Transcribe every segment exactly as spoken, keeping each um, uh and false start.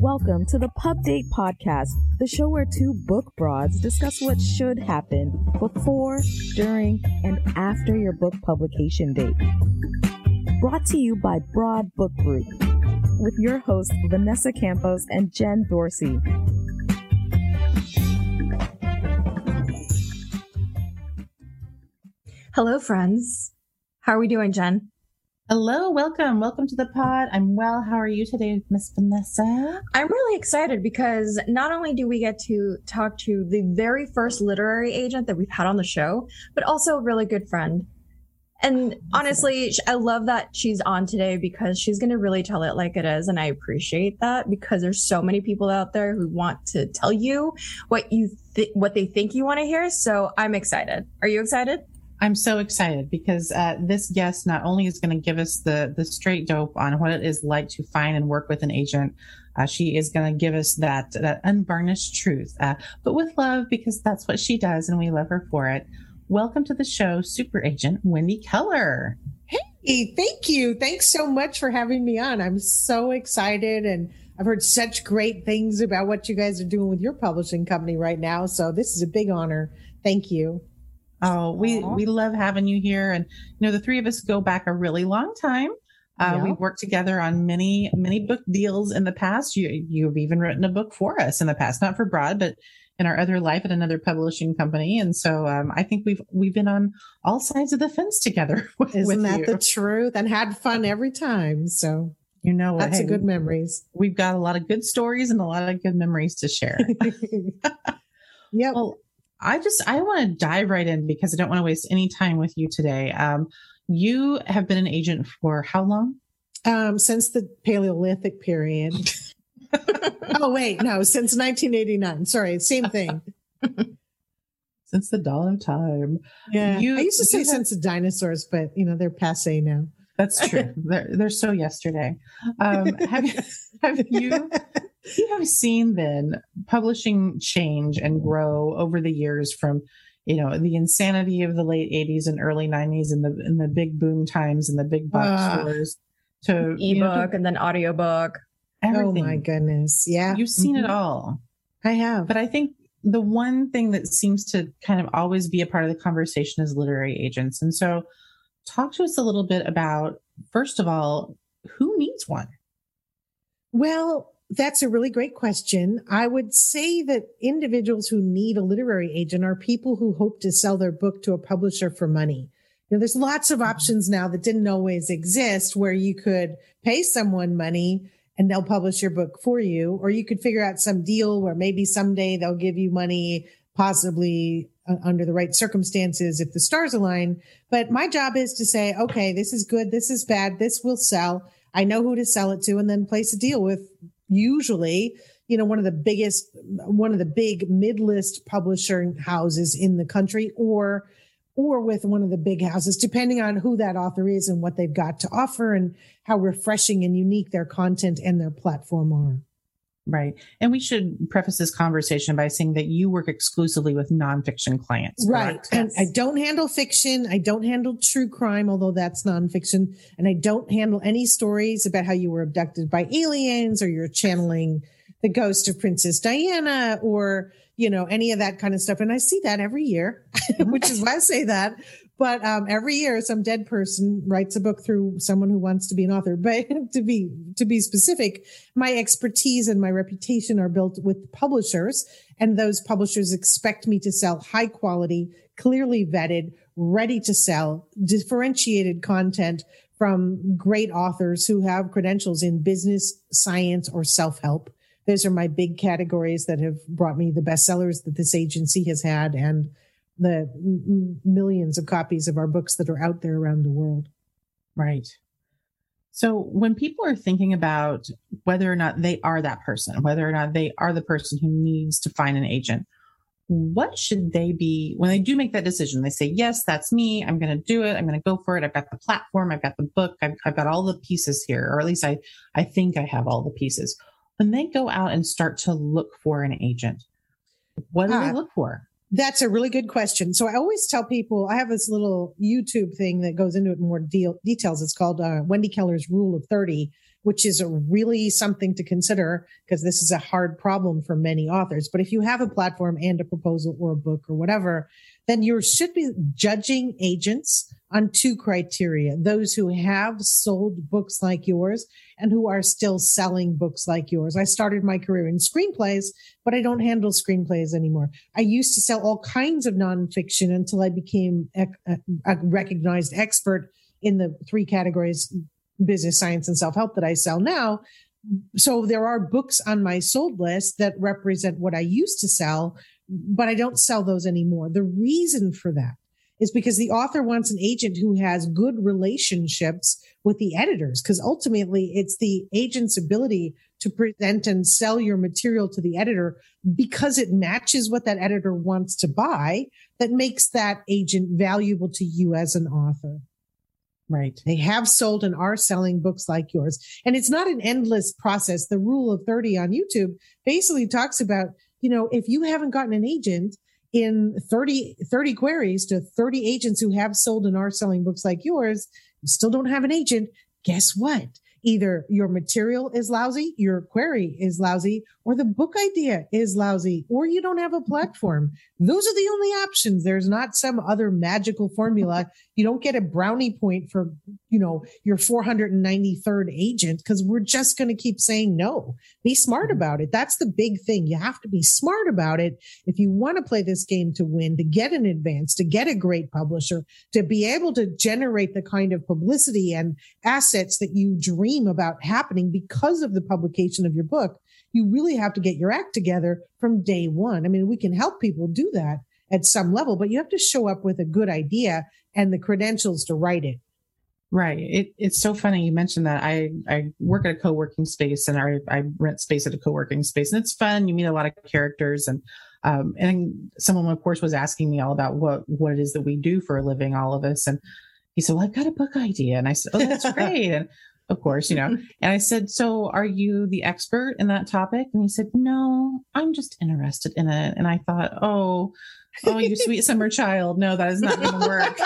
Welcome to the Pub Date Podcast, the show where two book broads discuss what should happen before, during, and after your book publication date. Brought to you by Broad Book Group, with your hosts Vanessa Campos and Jen Dorsey. Hello, friends. How are we doing, Jen? Hello, welcome. Welcome to the pod. I'm well. How are you today, Miss Vanessa? I'm really excited because not only do we get to talk to the very first literary agent that we've had on the show, but also a really good friend. And honestly, I love that she's on today because she's going to really tell it like it is. And I appreciate that because there's so many people out there who want to tell you what you th- what they think you want to hear. So I'm excited. Are you excited? I'm so excited because uh, this guest not only is going to give us the the straight dope on what it is like to find and work with an agent, uh, she is going to give us that that unvarnished truth, uh, but with love because that's what she does and we love her for it. Welcome to the show, Super Agent Wendy Keller. Hey, thank you. Thanks so much for having me on. I'm so excited and I've heard such great things about what you guys are doing with your publishing company right now. So this is a big honor. Thank you. Oh, we, we love having you here. And, you know, the three of us go back a really long time. Uh, Yeah. We've worked together on many, many book deals in the past. You, you've even written a book for us in the past, not for Broad, but in our other life at another publishing company. And so um, I think we've, we've been on all sides of the fence together. With, Isn't with that you. the truth? And had fun every time. So You know what? that's Hey, a good memories. We've got a lot of good stories and a lot of good memories to share. Yep. Well, I just, I want to dive right in because I don't want to waste any time with you today. Um, you have been an agent for how long? Um, since the Paleolithic period. Oh, wait, no, since nineteen eighty-nine. Sorry, same thing. Since the dawn of time. Yeah. You- I used to say you have- since the dinosaurs, but you know, they're passe now. That's true. they're, they're so yesterday. Um, have, you- have you, you have seen then publishing change and grow over the years from, you know, the insanity of the late eighties and early nineties and the, and the big boom times and the big box Ah. stores to Ebook you know, to and then audiobook. everything. Oh my goodness. Yeah. You've seen Mhm. it all. I have. But I think the one thing that seems to kind of always be a part of the conversation is literary agents. And so talk to us a little bit about, first of all, who needs one? Well, that's a really great question. I would say that individuals who need a literary agent are people who hope to sell their book to a publisher for money. You know, there's lots of options now that didn't always exist where you could pay someone money and they'll publish your book for you, or you could figure out some deal where maybe someday they'll give you money, possibly uh, under the right circumstances if the stars align. But my job is to say, okay, this is good, this is bad, this will sell. I know who to sell it to, and then place a deal with usually, you know, one of the biggest, one of the big mid-list publishing houses in the country, or or with one of the big houses, depending on who that author is and what they've got to offer and how refreshing and unique their content and their platform are. Right. And we should preface this conversation by saying that you work exclusively with nonfiction clients. Right. correct? And I don't handle fiction. I don't handle true crime, although that's nonfiction. And I don't handle any stories about how you were abducted by aliens or you're channeling the ghost of Princess Diana or, you know, any of that kind of stuff. And I see that every year, which is why I say that. But um, every year, some dead person writes a book through someone who wants to be an author. But to be to be specific, my expertise and my reputation are built with publishers, and those publishers expect me to sell high quality, clearly vetted, ready to sell, differentiated content from great authors who have credentials in business, science, or self-help. Those are my big categories that have brought me the bestsellers that this agency has had and the m- millions of copies of our books that are out there around the world. Right. So when people are thinking about whether or not they are that person, whether or not they are the person who needs to find an agent, what should they be when they do make that decision? They say, yes, that's me. I'm going to do it. I'm going to go for it. I've got the platform. I've got the book. I've, I've got all the pieces here, or at least I, I think I have all the pieces. When they go out and start to look for an agent, what do Uh, they look for? That's a really good question. So I always tell people, I have this little YouTube thing that goes into it in more deal, details. It's called uh, Wendy Keller's Rule of thirty. which is a really something to consider because this is a hard problem for many authors. But if you have a platform and a proposal or a book or whatever, then you should be judging agents on two criteria: those who have sold books like yours and who are still selling books like yours. I started my career in screenplays, but I don't handle screenplays anymore. I used to sell all kinds of nonfiction until I became a, a recognized expert in the three categories: business, science, and self-help that I sell now. So there are books on my sold list that represent what I used to sell, but I don't sell those anymore. The reason for that is because the author wants an agent who has good relationships with the editors, because ultimately it's the agent's ability to present and sell your material to the editor because it matches what that editor wants to buy that makes that agent valuable to you as an author. Right. They have sold and are selling books like yours. And it's not an endless process. The rule of thirty on YouTube basically talks about, you know, if you haven't gotten an agent in thirty, thirty queries to thirty agents who have sold and are selling books like yours, you still don't have an agent. Guess what? Either your material is lousy, your query is lousy, or the book idea is lousy, or you don't have a platform. Those are the only options. There's not some other magical formula. You don't get a brownie point for, you know, your four hundred ninety-third agent, because we're just going to keep saying no. Be smart about it. That's the big thing. You have to be smart about it if you want to play this game to win, to get an advance, to get a great publisher, to be able to generate the kind of publicity and assets that you dream about happening because of the publication of your book. You really have to get your act together from day one. I mean, we can help people do that at some level, but you have to show up with a good idea and the credentials to write it. Right. It, it's so funny you mentioned that. I, I work at a co-working space, and I, I rent space at a co-working space, and it's fun. You meet a lot of characters, and um, and someone, of course, was asking me all about what, what it is that we do for a living, all of us. And he said, well, I've got a book idea. And I said, oh, that's great. And of course, you know, and I said, so are you the expert in that topic? And he said, no, I'm just interested in it. And I thought, oh, oh, you sweet summer child. No, that is not going to work.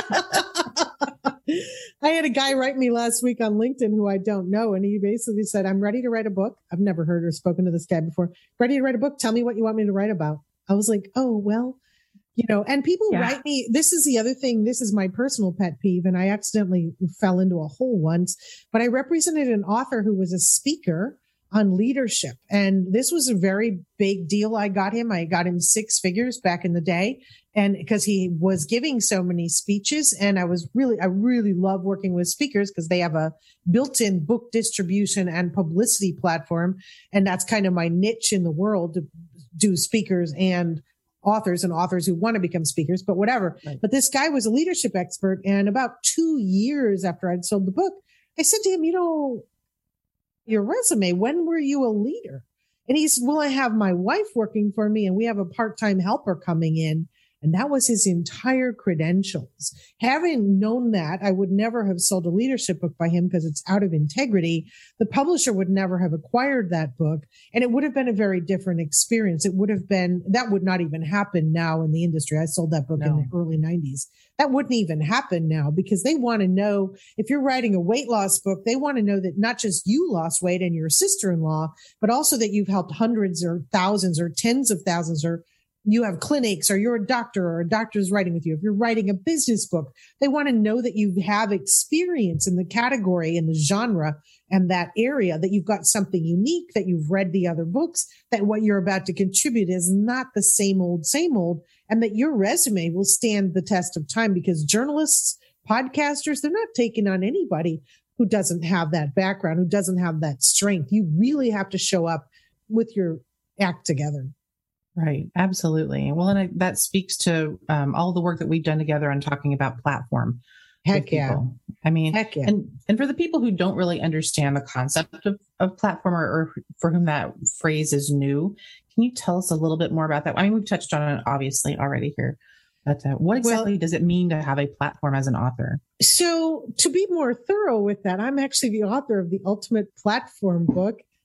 I had a guy write me last week on LinkedIn who I don't know. And he basically said, I'm ready to write a book. I've never heard or spoken to this guy before. Ready to write a book. Tell me what you want me to write about. I was like, oh, well, you know, and people yeah. write me. This is the other thing. This is my personal pet peeve. And I accidentally fell into a hole once, but I represented an author who was a speaker on leadership. And this was a very big deal. I got him. I got him six figures back in the day. And because he was giving so many speeches, and I was really, I really love working with speakers because they have a built-in book distribution and publicity platform. And that's kind of my niche in the world, to do speakers and authors and authors who want to become speakers, but whatever. Right. But this guy was a leadership expert. And about two years after I'd sold the book, I said to him, you know, your resume, when were you a leader? And he said, well, I have my wife working for me and we have a part-time helper coming in. And that was his entire credentials. Having known that, I would never have sold a leadership book by him because it's out of integrity. The publisher would never have acquired that book. And it would have been a very different experience. It would have been, that would not even happen now in the industry. I sold that book no. in the early nineties. That wouldn't even happen now because they want to know, if you're writing a weight loss book, they want to know that not just you lost weight and your sister-in-law, but also that you've helped hundreds or thousands or tens of thousands, or you have clinics, or you're a doctor, or a doctor's writing with you. If you're writing a business book, they want to know that you have experience in the category, in the genre, and that area, that you've got something unique, that you've read the other books, that what you're about to contribute is not the same old, same old, and that your resume will stand the test of time, because journalists, podcasters, they're not taking on anybody who doesn't have that background, who doesn't have that strength. You really have to show up with your act together. Right. Absolutely. Well, and I, that speaks to um, all the work that we've done together on talking about platform. Heck yeah. I mean, Heck yeah. and, and for the people who don't really understand the concept of, of platform, or, or for whom that phrase is new, can you tell us a little bit more about that? I mean, we've touched on it obviously already here, but uh, what exactly well, does it mean to have a platform as an author? So to be more thorough with that, I'm actually the author of the Ultimate Platform book.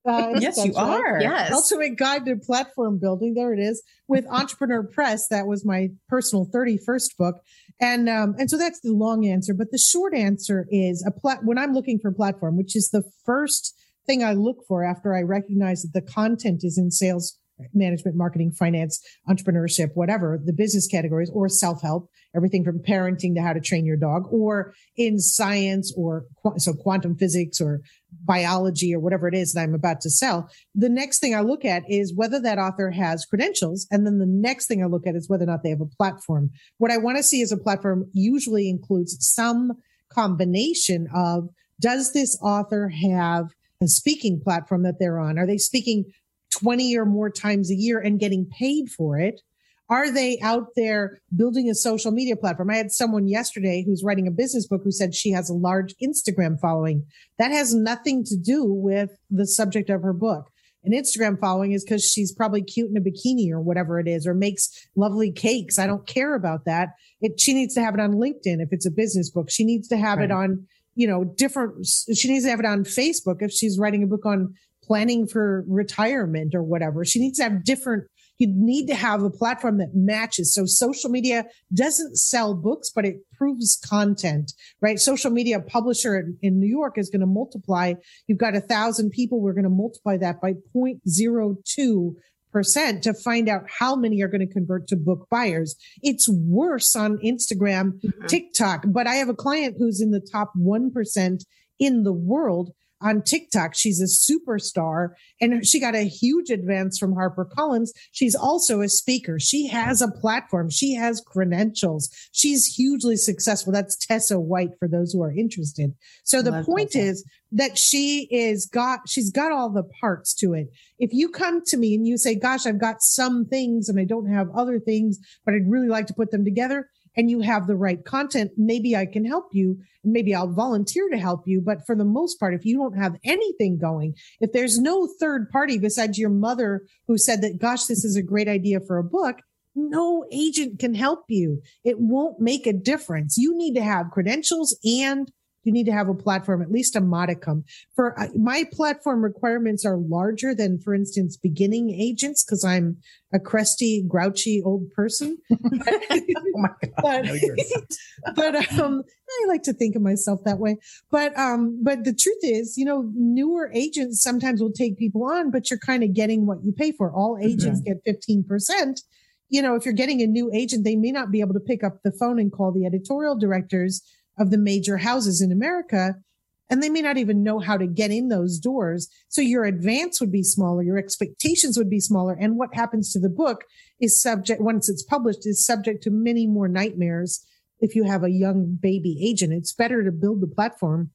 Uh, yes, you right. are. Yes. Ultimate Guide to Platform Building. There it is with Entrepreneur Press. That was my personal thirty-first book. And, um, and so that's the long answer. But the short answer is a plat- when I'm looking for a platform, which is the first thing I look for after I recognize that the content is in sales, management, marketing, finance, entrepreneurship, whatever, the business categories, or self-help, everything from parenting to how to train your dog, or in science, or qu- so quantum physics or biology or whatever it is that I'm about to sell. The next thing I look at is whether that author has credentials. And then the next thing I look at is whether or not they have a platform. What I want to see as a platform usually includes some combination of, does this author have a speaking platform that they're on? Are they speaking twenty or more times a year and getting paid for it? Are they out there building a social media platform? I had someone yesterday who's writing a business book who said she has a large Instagram following. That has nothing to do with the subject of her book. An Instagram following is because she's probably cute in a bikini or whatever it is, or makes lovely cakes. I don't care about that. It, she needs to have it on LinkedIn if it's a business book. She needs to have right. it on, you know, different, she needs to have it on Facebook if she's writing a book on planning for retirement or whatever. She needs to have different, you need to have a platform that matches. So social media doesn't sell books, but it proves content, right? Social media publisher in, in New York is going to multiply. You've got a thousand people. We're going to multiply that by zero point zero two percent to find out how many are going to convert to book buyers. It's worse on Instagram, mm-hmm. TikTok, but I have a client who's in the top one percent in the world on TikTok. She's a superstar and she got a huge advance from HarperCollins. She's also a speaker. She has a platform. She has credentials. She's hugely successful. That's Tessa White for those who are interested. So the point is that she is got, she's got all the parts to it. If you come to me and you say, gosh, I've got some things and I don't have other things, but I'd really like to put them together, and you have the right content, maybe I can help you. Maybe I'll volunteer to help you. But for the most part, if you don't have anything going, if there's no third party besides your mother who said that, gosh, this is a great idea for a book, no agent can help you. It won't make a difference. You need to have credentials and you need to have a platform, at least a modicum. For uh, my platform requirements are larger than, for instance, beginning agents, because I'm a crusty, grouchy old person. Oh my God. But, but um, I like to think of myself that way. But um, but the truth is, you know, newer agents sometimes will take people on, but you're kind of getting what you pay for. All agents mm-hmm. get fifteen percent. You know, if you're getting a new agent, they may not be able to pick up the phone and call the editorial directors of the major houses in America, and they may not even know how to get in those doors. So your advance would be smaller, your expectations would be smaller. And what happens to the book is subject, once it's published, is subject to many more nightmares. If you have a young baby agent, it's better to build the platform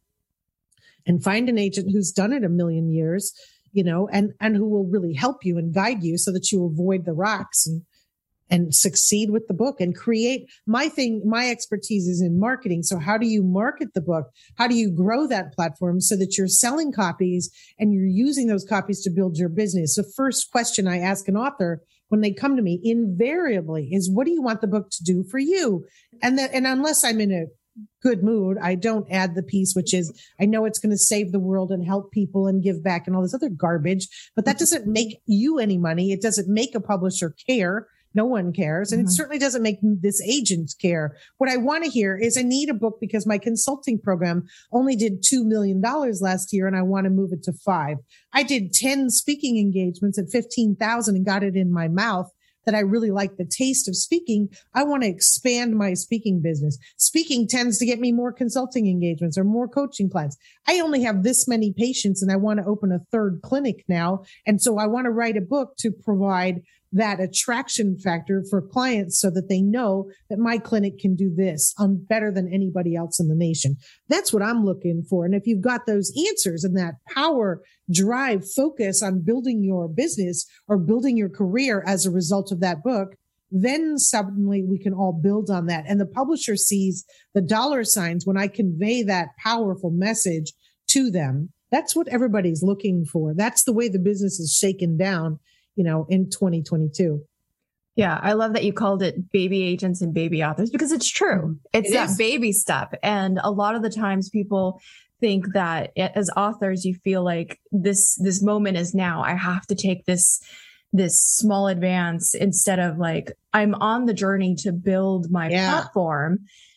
and find an agent who's done it a million years, you know, and, and who will really help you and guide you so that you avoid the rocks and and succeed with the book and create. My thing, my expertise is in marketing. So how do you market the book? How do you grow that platform so that you're selling copies and you're using those copies to build your business? The first question I ask an author when they come to me invariably is, what do you want the book to do for you? And that, and unless I'm in a good mood, I don't add the piece, which is, I know it's going to save the world and help people and give back and all this other garbage, but that doesn't make you any money. It doesn't make a publisher care. No one cares. And mm-hmm. it certainly doesn't make this agent care. What I want to hear is, I need a book because my consulting program only did two million dollars last year and I want to move it to five. I did ten speaking engagements at fifteen thousand and got it in my mouth that I really like the taste of speaking. I want to expand my speaking business. Speaking tends to get me more consulting engagements or more coaching clients. I only have this many patients and I want to open a third clinic now. And so I want to write a book to provide that attraction factor for clients so that they know that my clinic can do this on better than anybody else in the nation. That's what I'm looking for. And if you've got those answers and that power, drive, focus on building your business or building your career as a result of that book, then suddenly we can all build on that. And the publisher sees the dollar signs when I convey that powerful message to them. That's what everybody's looking for. That's the way the business is shaken down, you know, in twenty twenty-two. Yeah, I love that you called it baby agents and baby authors, because it's true. It's It that is. baby step. And a lot of the times people think that as authors, you feel like this, this moment is now. I have to take this, this small advance instead of like, I'm on the journey to build my yeah. platform.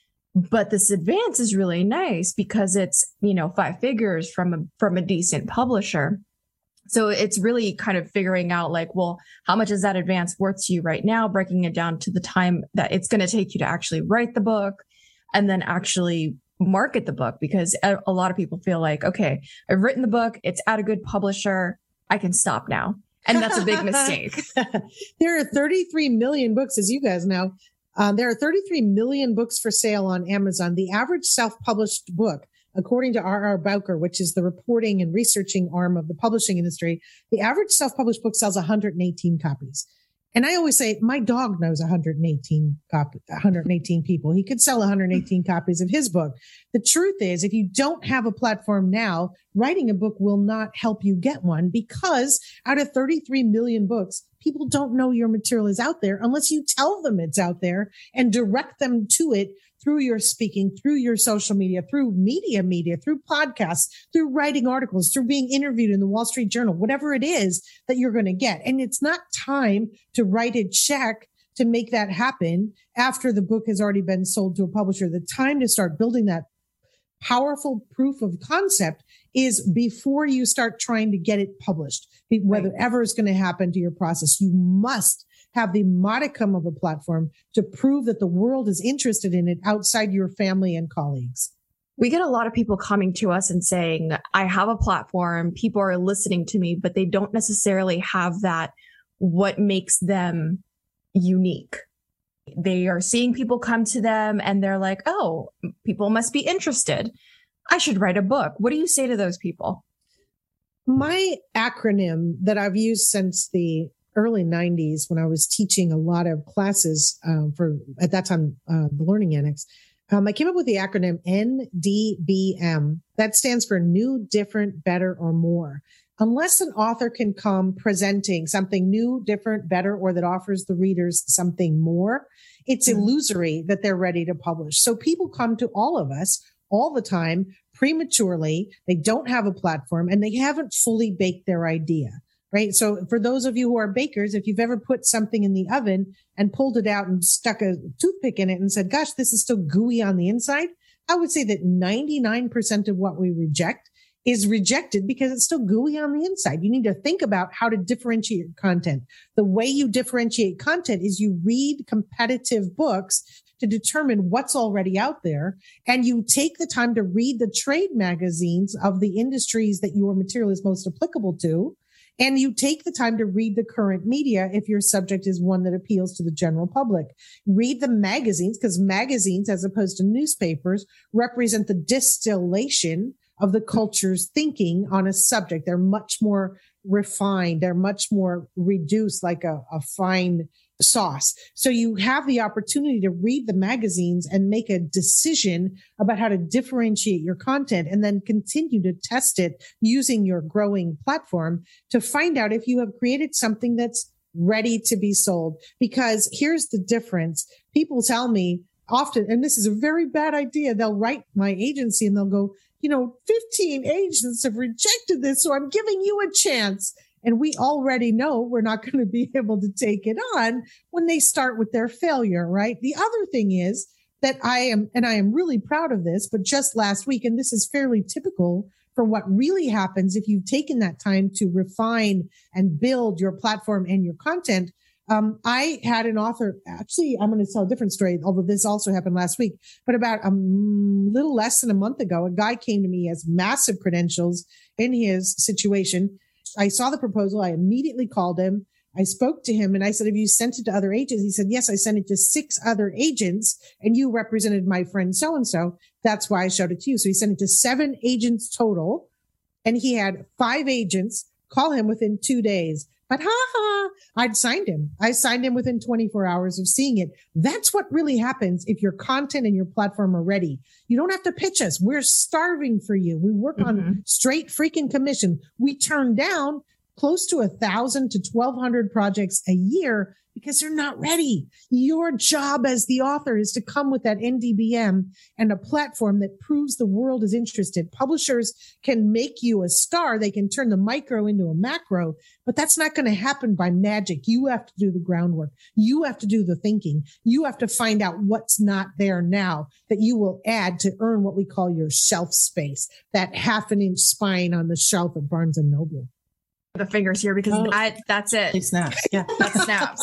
But this advance is really nice because it's, you know, five figures from a, from a decent publisher. So it's really kind of figuring out like, well, how much is that advance worth to you right now? Breaking it down to the time that it's going to take you to actually write the book and then actually market the book, because a lot of people feel like, okay, I've written the book. It's at a good publisher. I can stop now. And that's a big mistake. There are thirty-three million books, as you guys know. Uh, there are thirty-three million books for sale on Amazon. The average self-published book, according to R R Bowker, which is the reporting and researching arm of the publishing industry, the average self-published book sells one hundred eighteen copies. And I always say, my dog knows one hundred eighteen copy, one hundred eighteen people. He could sell one hundred eighteen copies of his book. The truth is, if you don't have a platform now, writing a book will not help you get one, because out of thirty-three million books, people don't know your material is out there unless you tell them it's out there and direct them to it through your speaking, through your social media, through media media, through podcasts, through writing articles, through being interviewed in the Wall Street Journal, whatever it is that you're going to get. And it's not time to write a check to make that happen after the book has already been sold to a publisher. The time to start building that powerful proof of concept is before you start trying to get it published. Whatever is going to happen to your process, you must have the modicum of a platform to prove that the world is interested in it outside your family and colleagues. We get a lot of people coming to us and saying, I have a platform, people are listening to me, but they don't necessarily have that, what makes them unique. They are seeing people come to them and they're like, oh, people must be interested. I should write a book. What do you say to those people? My acronym that I've used since the early nineties, when I was teaching a lot of classes um, for, at that time, uh, the Learning Annex, um, I came up with the acronym N D B M. That stands for New, Different, Better, or More. Unless an author can come presenting something new, different, better, or that offers the readers something more, it's illusory that they're ready to publish. So people come to all of us all the time prematurely. They don't have a platform and they haven't fully baked their idea. Right. So for those of you who are bakers, if you've ever put something in the oven and pulled it out and stuck a toothpick in it and said, gosh, this is still gooey on the inside, I would say that ninety-nine percent of what we reject is rejected because it's still gooey on the inside. You need to think about how to differentiate your content. The way you differentiate content is you read competitive books to determine what's already out there. And you take the time to read the trade magazines of the industries that your material is most applicable to. And you take the time to read the current media if your subject is one that appeals to the general public. Read the magazines, because magazines, as opposed to newspapers, represent the distillation of the culture's thinking on a subject. They're much more refined. They're much more reduced, like a, a fine sauce. So you have the opportunity to read the magazines and make a decision about how to differentiate your content and then continue to test it using your growing platform to find out if you have created something that's ready to be sold. Because here's the difference. People tell me often, and this is a very bad idea, they'll write my agency and they'll go, you know, fifteen agents have rejected this, so I'm giving you a chance. And we already know we're not going to be able to take it on when they start with their failure, right? The other thing is that I am, and I am really proud of this, but just last week, and this is fairly typical for what really happens if you've taken that time to refine and build your platform and your content. Um, I had an author, actually, I'm going to tell a different story, although this also happened last week, but about a little less than a month ago, a guy came to me, has massive credentials in his situation. I saw the proposal. I immediately called him. I spoke to him and I said, have you sent it to other agents? He said, yes, I sent it to six other agents and you represented my friend so-and-so. That's why I showed it to you. So he sent it to seven agents total and he had five agents call him within two days. But ha ha, I'd signed him. I signed him within twenty-four hours of seeing it. That's what really happens if your content and your platform are ready. You don't have to pitch us. We're starving for you. We work mm-hmm. on straight freaking commission. We turn down close to a thousand to twelve hundred projects a year because they're not ready. Your job as the author is to come with that N D B M and a platform that proves the world is interested. Publishers can make you a star. They can turn the micro into a macro, but that's not going to happen by magic. You have to do the groundwork. You have to do the thinking. You have to find out what's not there now that you will add to earn what we call your shelf space, that half an inch spine on the shelf of Barnes and Noble. The fingers here because Oh. that, that's it. He snaps. Yeah. That snaps.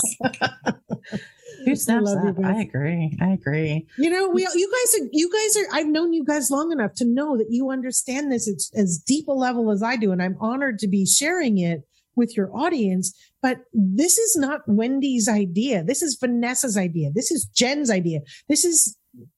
Who snaps love you that? both. I agree. I agree. You know, we, you guys are, you guys are, I've known you guys long enough to know that you understand this. It's as deep a level as I do. And I'm honored to be sharing it with your audience. But this is not Wendy's idea. This is Vanessa's idea. This is Jen's idea. This is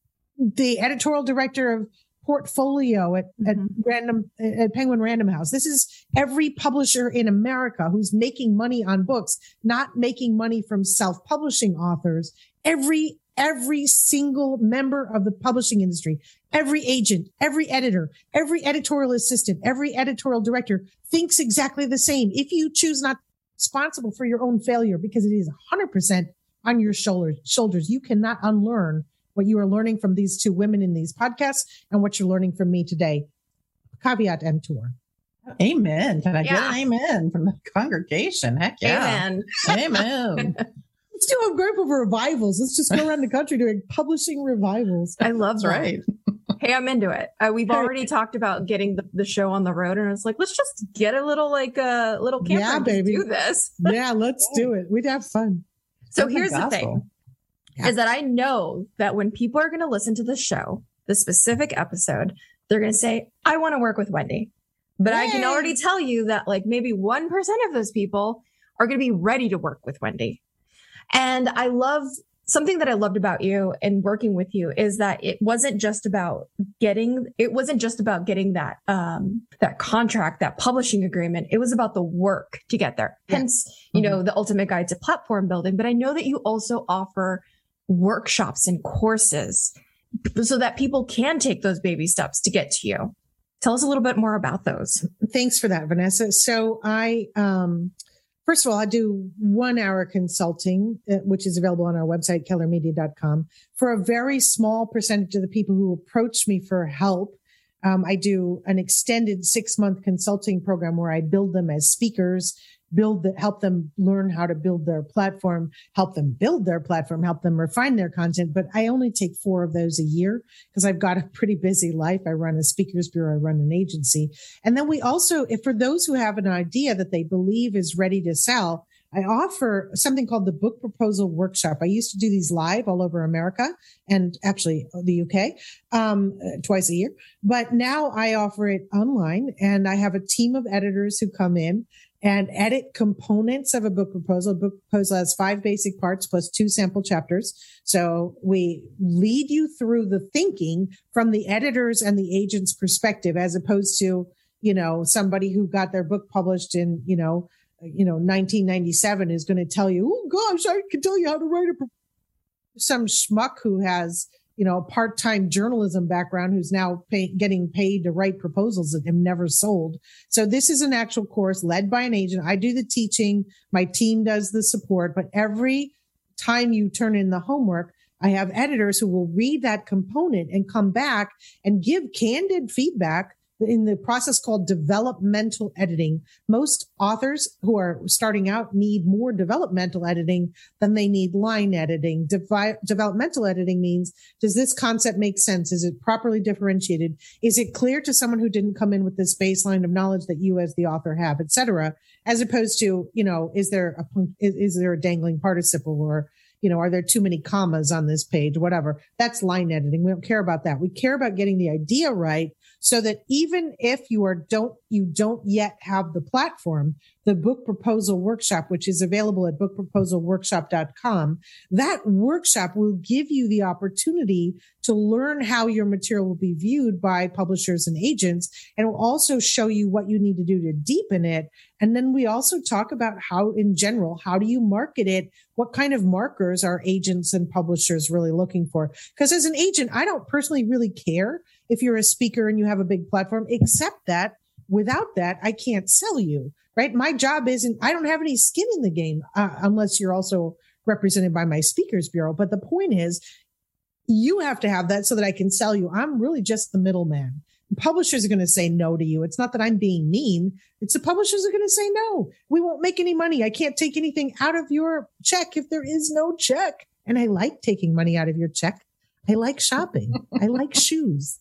the editorial director of Portfolio at, Mhm. at random at Penguin Random House. This is every publisher in America who's making money on books, not making money from self-publishing authors. Every every single member of the publishing industry, every agent, every editor, every editorial assistant, every editorial director thinks exactly the same. If you choose not responsible for your own failure, because it is one hundred percent on your shoulders, shoulders, you cannot unlearn what you are learning from these two women in these podcasts and what you're learning from me today. Caveat emptor. Amen. Can I get Yeah. an amen from the congregation? Heck yeah. Amen. Amen. Let's do a group of revivals. Let's just go around the country doing publishing revivals. I love That's that. right. Hey, I'm into it. Uh, we've already talked about getting the, the show on the road, and it's like, let's just get a little like a uh, little camper Yeah, and just baby. do this. Yeah, let's do it. We'd have fun. So Something here's the gospel. thing. Yeah. Is that I know that when people are going to listen to the show, the specific episode, they're going to say, I want to work with Wendy. But I can Yay. already tell you that like maybe one percent of those people are going to be ready to work with Wendy. And I love something that I loved about you and working with you is that it wasn't just about getting, it wasn't just about getting that, um, that contract, that publishing agreement. It was about the work to get there. Yeah. Hence, you know, the ultimate guide to platform building. But I know that you also offer workshops and courses so that people can take those baby steps to get to you. Tell us a little bit more about those. Thanks for that, Vanessa. So I, um, first of all, I do one hour consulting, uh, which is available on our website, keller media dot com. For a very small percentage of the people who approach me for help, um, I do an extended six month consulting program where I build them as speakers, build the, help them learn how to build their platform, help them build their platform, help them refine their content. But I only take four of those a year because I've got a pretty busy life. I run a speakers bureau, I run an agency. And then we also, if for those who have an idea that they believe is ready to sell, I offer something called the Book Proposal Workshop. I used to do these live all over America and actually the U K um, twice a year. But now I offer it online, and I have a team of editors who come in and edit components of a book proposal. A book proposal has five basic parts plus two sample chapters. So we lead you through the thinking from the editors and the agent's perspective, as opposed to, you know, somebody who got their book published in, you know, you know, nineteen ninety-seven is going to tell you, oh gosh, I can tell you how to write a, pro-. Some schmuck who has, you know, a part-time journalism background who's now pay, getting paid to write proposals that have never sold. So this is an actual course led by an agent. I do the teaching. My team does the support. But every time you turn in the homework, I have editors who will read that component and come back and give candid feedback in the process called developmental editing. Most authors who are starting out need more developmental editing than they need line editing. Devi- developmental editing means, does this concept make sense? Is it properly differentiated? Is it clear to someone who didn't come in with this baseline of knowledge that you as the author have, et cetera? As opposed to, you know, is there a, is, is there a dangling participle, or, you know, are there too many commas on this page? Whatever. That's line editing. We don't care about that. We care about getting the idea right, so that even if you are don't you don't yet have the platform, the Book Proposal Workshop, which is available at book proposal workshop dot com, that workshop will give you the opportunity to learn how your material will be viewed by publishers and agents, and it will also show you what you need to do to deepen it. And then we also talk about how, in general, how do you market it? What kind of markers are agents and publishers really looking for? Because as an agent, I don't personally really care if you're a speaker and you have a big platform, except that without that, I can't sell you, right? My job isn't, I don't have any skin in the game uh, unless you're also represented by my speakers bureau. But the point is, you have to have that so that I can sell you. I'm really just the middleman. Publishers are going to say no to you. It's not that I'm being mean. It's the publishers are going to say no. We won't make any money. I can't take anything out of your check if there is no check. And I like taking money out of your check. I like shopping. I like shoes.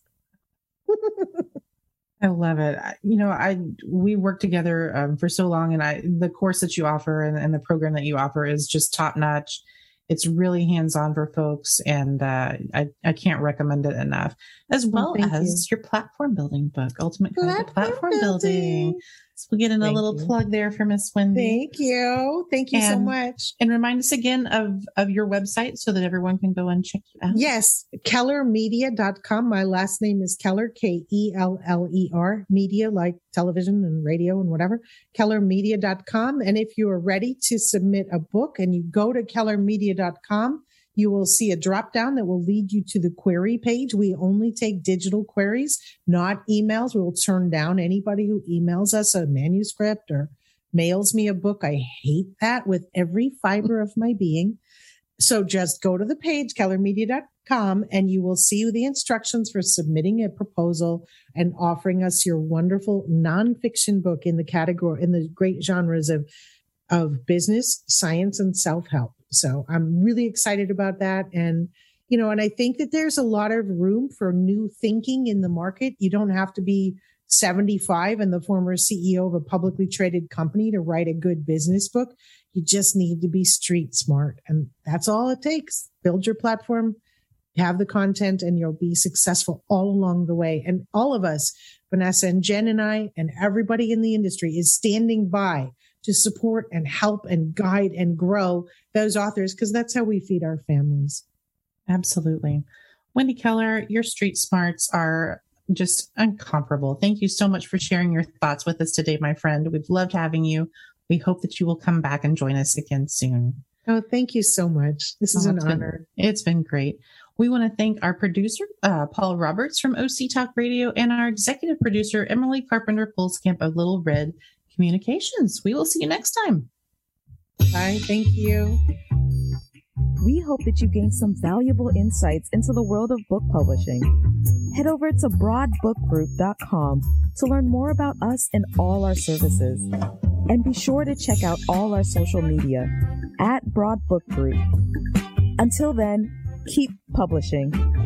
I love it. You know, I we worked together um, for so long, and I the course that you offer and, and the program that you offer is just top notch. It's really hands-on for folks, and uh, I, I can't recommend it enough. As well well as you. your platform building book, Ultimate Guide to Platform Platform Building. building. So we're getting a Thank little you. plug there for Miss Wendy. Thank you. Thank you so And- much. And remind us again of, of your website so that everyone can go and check you out. Yes, keller media dot com. My last name is Keller, K E L L E R, media like television and radio and whatever, keller media dot com. And if you are ready to submit a book and you go to keller media dot com, you will see a drop down that will lead you to the query page. We only take digital queries, not emails. We will turn down anybody who emails us a manuscript or mails me a book. I hate that with every fiber of my being. So just go to the page, keller media dot com, and you will see the instructions for submitting a proposal and offering us your wonderful nonfiction book in the category, in the great genres of, of business, science, and self-help. So I'm really excited about that. And, you know, and I think that there's a lot of room for new thinking in the market. You don't have to be seventy-five and the former C E O of a publicly traded company to write a good business book. You just need to be street smart. And that's all it takes. Build your platform, have the content, and you'll be successful all along the way. And all of us, Vanessa and Jen and I, and everybody in the industry is standing by to support and help and guide and grow those authors, because that's how we feed our families. Absolutely. Wendy Keller, your street smarts are just incomparable. Thank you so much for sharing your thoughts with us today, my friend. We've loved having you. We hope that you will come back and join us again soon. Oh, thank you so much. This is Oh, an it's been- honor. It's been great. We want to thank our producer, uh, Paul Roberts from O C Talk Radio, and our executive producer, Emily Carpenter Polskamp of Little Red Communications. We will see you next time. Bye. Thank you. We hope that you gained some valuable insights into the world of book publishing. Head over to broad book group dot com to learn more about us and all our services. And be sure to check out all our social media at Broad Book Group. Until then, keep publishing.